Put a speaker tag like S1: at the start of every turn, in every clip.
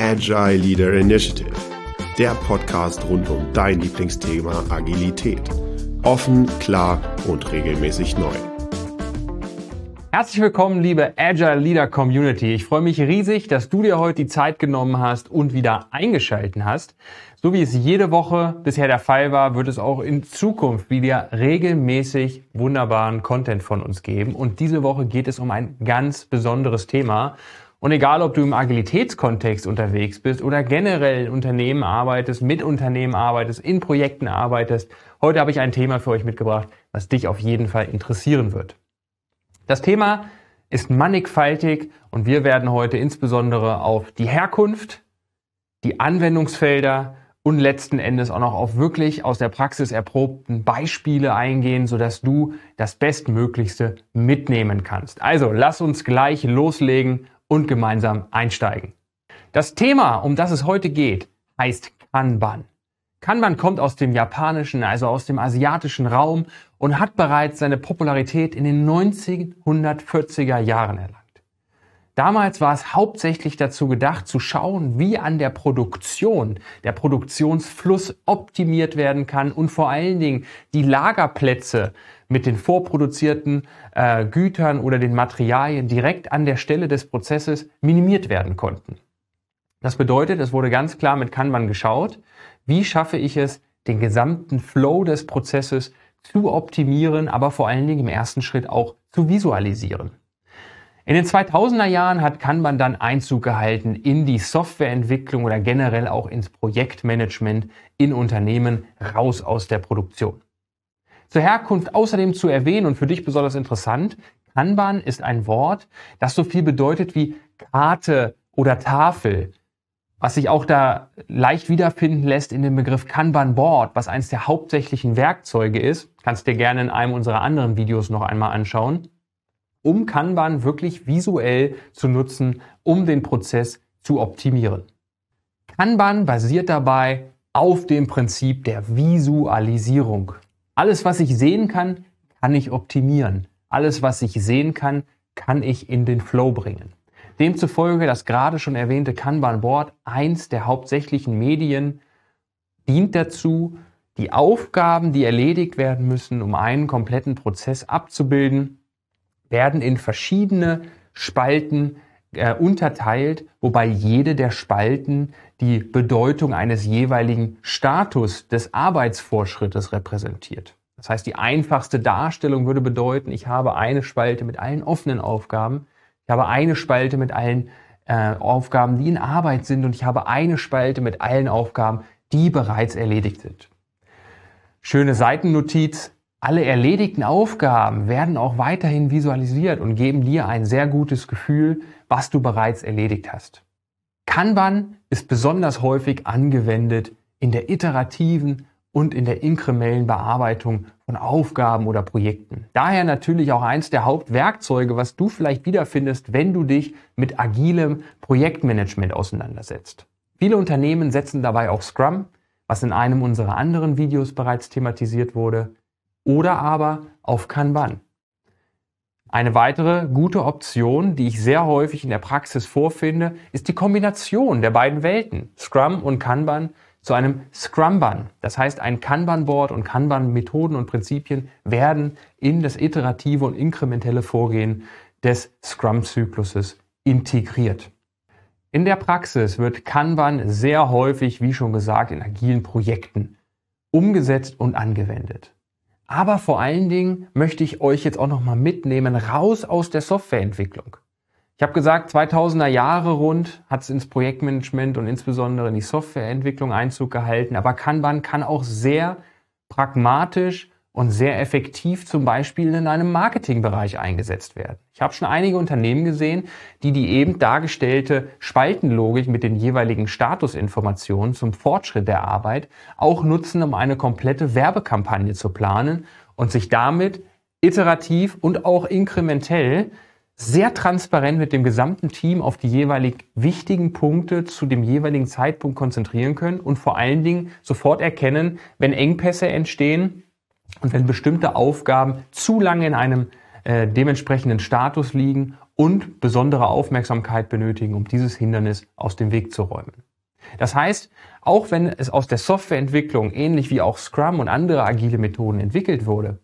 S1: Agile Leader Initiative, der Podcast rund um dein Lieblingsthema Agilität. Offen, klar und regelmäßig neu.
S2: Herzlich willkommen, liebe Agile Leader Community. Ich freue mich riesig, dass du dir heute die Zeit genommen hast und wieder eingeschaltet hast. So wie es jede Woche bisher der Fall war, wird es auch in Zukunft wieder regelmäßig wunderbaren Content von uns geben. Und diese Woche geht es um ein ganz besonderes Thema. Und egal, ob du im Agilitätskontext unterwegs bist oder generell in Unternehmen arbeitest, mit Unternehmen arbeitest, in Projekten arbeitest, heute habe ich ein Thema für euch mitgebracht, was dich auf jeden Fall interessieren wird. Das Thema ist mannigfaltig und wir werden heute insbesondere auf die Herkunft, die Anwendungsfelder und letzten Endes auch noch auf wirklich aus der Praxis erprobten Beispiele eingehen, sodass du das Bestmöglichste mitnehmen kannst. Also lass uns gleich loslegen und gemeinsam einsteigen. Das Thema, um das es heute geht, heißt Kanban. Kanban kommt aus dem japanischen, also aus dem asiatischen Raum und hat bereits seine Popularität in den 1940er Jahren erlangt. Damals war es hauptsächlich dazu gedacht, zu schauen, wie an der Produktion, der Produktionsfluss optimiert werden kann und vor allen Dingen die Lagerplätze mit den vorproduzierten Gütern oder den Materialien direkt an der Stelle des Prozesses minimiert werden konnten. Das bedeutet, es wurde ganz klar mit Kanban geschaut, wie schaffe ich es, den gesamten Flow des Prozesses zu optimieren, aber vor allen Dingen im ersten Schritt auch zu visualisieren. In den 2000er Jahren hat Kanban dann Einzug gehalten in die Softwareentwicklung oder generell auch ins Projektmanagement in Unternehmen raus aus der Produktion. Zur Herkunft außerdem zu erwähnen und für dich besonders interessant, Kanban ist ein Wort, das so viel bedeutet wie Karte oder Tafel, was sich auch da leicht wiederfinden lässt in dem Begriff Kanban Board, was eines der hauptsächlichen Werkzeuge ist. Kannst dir gerne in einem unserer anderen Videos noch einmal anschauen, um Kanban wirklich visuell zu nutzen, um den Prozess zu optimieren. Kanban basiert dabei auf dem Prinzip der Visualisierung. Alles, was ich sehen kann, kann ich optimieren. Alles, was ich sehen kann, kann ich in den Flow bringen. Demzufolge das gerade schon erwähnte Kanban-Board, eins der hauptsächlichen Medien, dient dazu, die Aufgaben, die erledigt werden müssen, um einen kompletten Prozess abzubilden, werden in verschiedene Spalten unterteilt, wobei jede der Spalten die Bedeutung eines jeweiligen Status des Arbeitsfortschrittes repräsentiert. Das heißt, die einfachste Darstellung würde bedeuten, ich habe eine Spalte mit allen offenen Aufgaben, ich habe eine Spalte mit allen Aufgaben, die in Arbeit sind und ich habe eine Spalte mit allen Aufgaben, die bereits erledigt sind. Schöne Seitennotiz, alle erledigten Aufgaben werden auch weiterhin visualisiert und geben dir ein sehr gutes Gefühl, was du bereits erledigt hast. Kanban ist besonders häufig angewendet in der iterativen und in der inkrementellen Bearbeitung von Aufgaben oder Projekten. Daher natürlich auch eins der Hauptwerkzeuge, was du vielleicht wiederfindest, wenn du dich mit agilem Projektmanagement auseinandersetzt. Viele Unternehmen setzen dabei auch Scrum, was in einem unserer anderen Videos bereits thematisiert wurde, oder aber auf Kanban. Eine weitere gute Option, die ich sehr häufig in der Praxis vorfinde, ist die Kombination der beiden Welten, Scrum und Kanban, zu einem Scrumban. Das heißt, ein Kanban-Board und Kanban-Methoden und Prinzipien werden in das iterative und inkrementelle Vorgehen des Scrum-Zykluses integriert. In der Praxis wird Kanban sehr häufig, wie schon gesagt, in agilen Projekten umgesetzt und angewendet. Aber vor allen Dingen möchte ich euch jetzt auch nochmal mitnehmen, raus aus der Softwareentwicklung. Ich habe gesagt, 2000er Jahre rund hat es ins Projektmanagement und insbesondere in die Softwareentwicklung Einzug gehalten. Aber Kanban kann auch sehr pragmatisch und sehr effektiv zum Beispiel in einem Marketingbereich eingesetzt werden. Ich habe schon einige Unternehmen gesehen, die eben dargestellte Spaltenlogik mit den jeweiligen Statusinformationen zum Fortschritt der Arbeit auch nutzen, um eine komplette Werbekampagne zu planen und sich damit iterativ und auch inkrementell sehr transparent mit dem gesamten Team auf die jeweilig wichtigen Punkte zu dem jeweiligen Zeitpunkt konzentrieren können und vor allen Dingen sofort erkennen, wenn Engpässe entstehen und wenn bestimmte Aufgaben zu lange in einem dementsprechenden Status liegen und besondere Aufmerksamkeit benötigen, um dieses Hindernis aus dem Weg zu räumen. Das heißt, auch wenn es aus der Softwareentwicklung ähnlich wie auch Scrum und andere agile Methoden entwickelt wurde,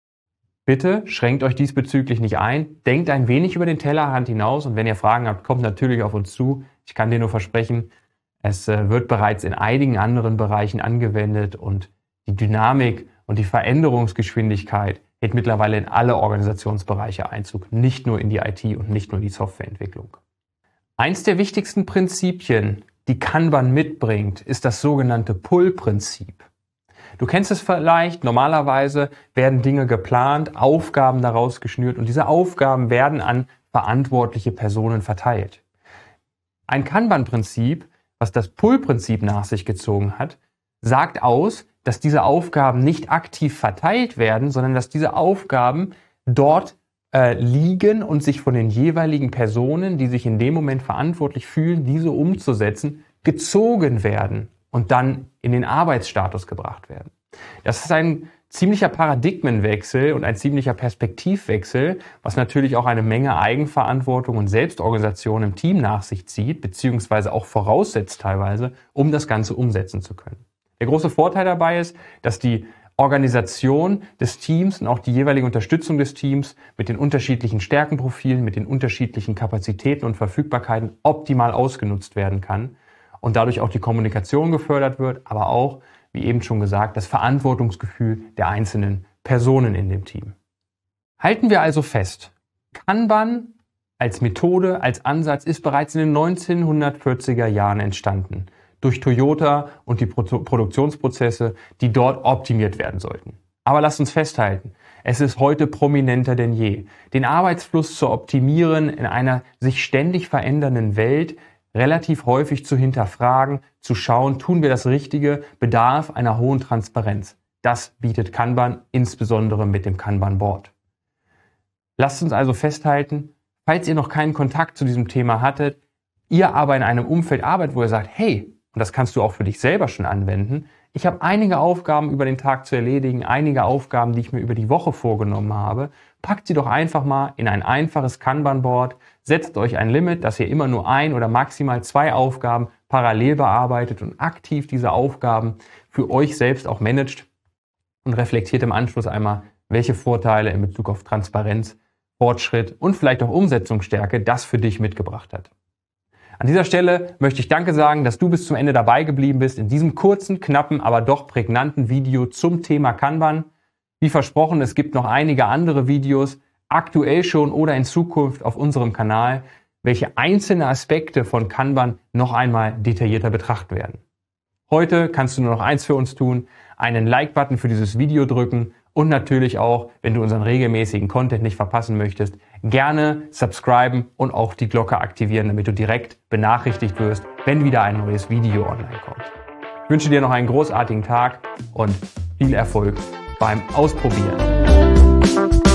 S2: bitte schränkt euch diesbezüglich nicht ein, denkt ein wenig über den Tellerrand hinaus und wenn ihr Fragen habt, kommt natürlich auf uns zu. Ich kann dir nur versprechen, es wird bereits in einigen anderen Bereichen angewendet und die Dynamik und die Veränderungsgeschwindigkeit hält mittlerweile in alle Organisationsbereiche Einzug, nicht nur in die IT und nicht nur in die Softwareentwicklung. Eins der wichtigsten Prinzipien, die Kanban mitbringt, ist das sogenannte Pull-Prinzip. Du kennst es vielleicht, normalerweise werden Dinge geplant, Aufgaben daraus geschnürt und diese Aufgaben werden an verantwortliche Personen verteilt. Ein Kanban-Prinzip, was das Pull-Prinzip nach sich gezogen hat, sagt aus, dass diese Aufgaben nicht aktiv verteilt werden, sondern dass diese Aufgaben dort liegen und sich von den jeweiligen Personen, die sich in dem Moment verantwortlich fühlen, diese umzusetzen, gezogen werden und dann in den Arbeitsstatus gebracht werden. Das ist ein ziemlicher Paradigmenwechsel und ein ziemlicher Perspektivwechsel, was natürlich auch eine Menge Eigenverantwortung und Selbstorganisation im Team nach sich zieht, beziehungsweise auch voraussetzt teilweise, um das Ganze umsetzen zu können. Der große Vorteil dabei ist, dass die Organisation des Teams und auch die jeweilige Unterstützung des Teams mit den unterschiedlichen Stärkenprofilen, mit den unterschiedlichen Kapazitäten und Verfügbarkeiten optimal ausgenutzt werden kann und dadurch auch die Kommunikation gefördert wird, aber auch, wie eben schon gesagt, das Verantwortungsgefühl der einzelnen Personen in dem Team. Halten wir also fest, Kanban als Methode, als Ansatz ist bereits in den 1940er Jahren entstanden. Durch Toyota und die Produktionsprozesse, die dort optimiert werden sollten. Aber lasst uns festhalten, es ist heute prominenter denn je. Den Arbeitsfluss zu optimieren in einer sich ständig verändernden Welt, relativ häufig zu hinterfragen, zu schauen, tun wir das Richtige, bedarf einer hohen Transparenz. Das bietet Kanban, insbesondere mit dem Kanban-Board. Lasst uns also festhalten, falls ihr noch keinen Kontakt zu diesem Thema hattet, ihr aber in einem Umfeld arbeitet, wo ihr sagt, hey, und das kannst du auch für dich selber schon anwenden, ich habe einige Aufgaben über den Tag zu erledigen, einige Aufgaben, die ich mir über die Woche vorgenommen habe, packt sie doch einfach mal in ein einfaches Kanban-Board, setzt euch ein Limit, dass ihr immer nur 1 oder maximal 2 Aufgaben parallel bearbeitet und aktiv diese Aufgaben für euch selbst auch managt und reflektiert im Anschluss einmal, welche Vorteile in Bezug auf Transparenz, Fortschritt und vielleicht auch Umsetzungsstärke das für dich mitgebracht hat. An dieser Stelle möchte ich Danke sagen, dass du bis zum Ende dabei geblieben bist in diesem kurzen, knappen, aber doch prägnanten Video zum Thema Kanban. Wie versprochen, es gibt noch einige andere Videos, aktuell schon oder in Zukunft auf unserem Kanal, welche einzelne Aspekte von Kanban noch einmal detaillierter betrachten werden. Heute kannst du nur noch eins für uns tun, einen Like-Button für dieses Video drücken und natürlich auch, wenn du unseren regelmäßigen Content nicht verpassen möchtest, gerne subscriben und auch die Glocke aktivieren, damit du direkt benachrichtigt wirst, wenn wieder ein neues Video online kommt. Ich wünsche dir noch einen großartigen Tag und viel Erfolg beim Ausprobieren.